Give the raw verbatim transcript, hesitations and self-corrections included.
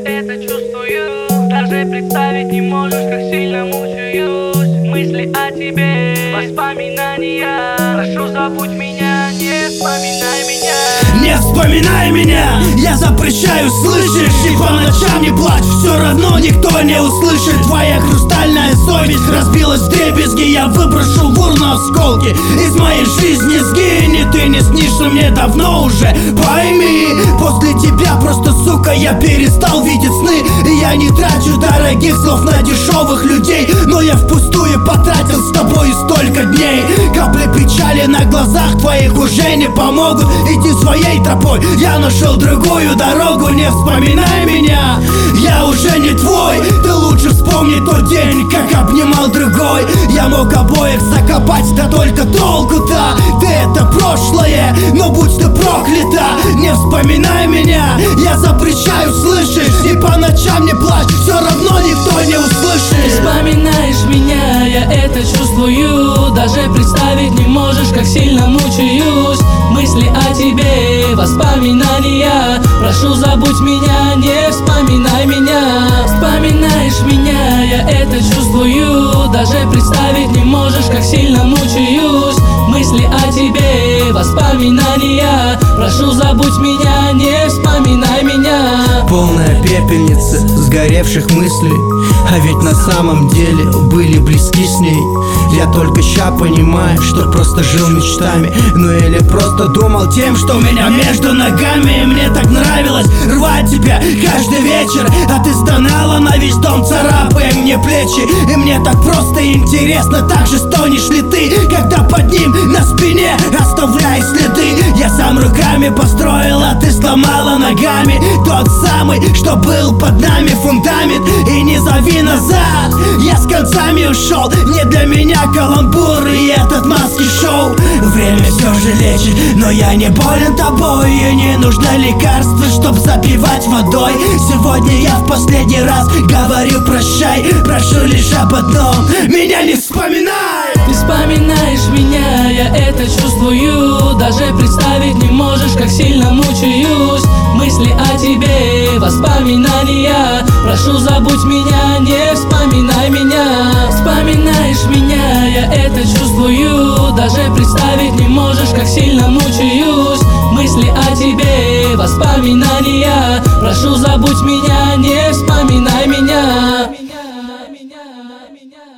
это чувствую. Даже представить не можешь, как сильно мучаюсь. Мысли о тебе, воспоминания. Прошу, забудь меня, не вспоминай меня. Не вспоминай меня, я запрещаю, слышишь? И по ночам не плачь, все равно никто не услышит. Твоя хрустальная совесть разбилась в дребезги. Я выброшу в урну осколки, из моей жизни сгинь. И ты не снишься мне давно уже, пойми. После тебя просто, сука, я перестал видеть сны. И я не трачу дорогих слов на дешевых людей, но я впустую потратил с тобой столько дней. Капли печали на глазах твоих уже не помогут. Иди своей тропой, я нашел другую дорогу. Не вспоминай меня, я уже не твой. Ты лучше вспомни тот день, как обнимал другой. Я мог обоих закопать, да только толку-то. Ты это прошлое, но будь ты проклята. Не вспоминай меня, я запрещаю, слышишь? И по ночам не плачь, все равно никто не услышит. Ты вспоминаешь меня, я это чувствую. Даже представить не можешь, как сильно мучаюсь. Мысли о тебе, воспоминания. Прошу, забудь меня, не вспоминай меня. Вспоминаешь меня, я это чувствую. Даже представить не можешь, как сильно мучаюсь. Мысли о тебе, воспоминания. Прошу, забудь меня, не вспоминай меня. Полная пепельница сгоревших мыслей, а ведь на самом деле были близки с ней. Я только ща понимаю, что просто жил мечтами. Ну или просто думал тем, что у меня между ногами. И мне так нравилось рвать тебя каждый вечер, а ты стонала на весь дом, царапая мне плечи. И мне так просто интересно, так же стонешь ли ты, когда под ним на спине оставляй следы. Я сам руками построил, а ты сломала ногами тот самый, что был под нами фундамент. И не зови назад, я с концами ушел. Не для меня каламбур и этот маски-шоу. Время все же лечит, но я не болен тобой. И не нужно лекарства, чтоб запивать водой. Сегодня я в последний раз говорю прощай. Прошу лишь об одном, меня не вспоминай. Ты вспоминаешь меня, я это чувствую. Даже представить не можешь, как сильно мучаюсь. Мысли о тебе, воспоминания. Прошу, забудь меня, не вспоминай меня. Вспоминаешь меня, я это чувствую. Даже представить не можешь, как сильно мучаюсь. Мысли о тебе, воспоминания. Прошу, забудь меня, не вспоминай меня.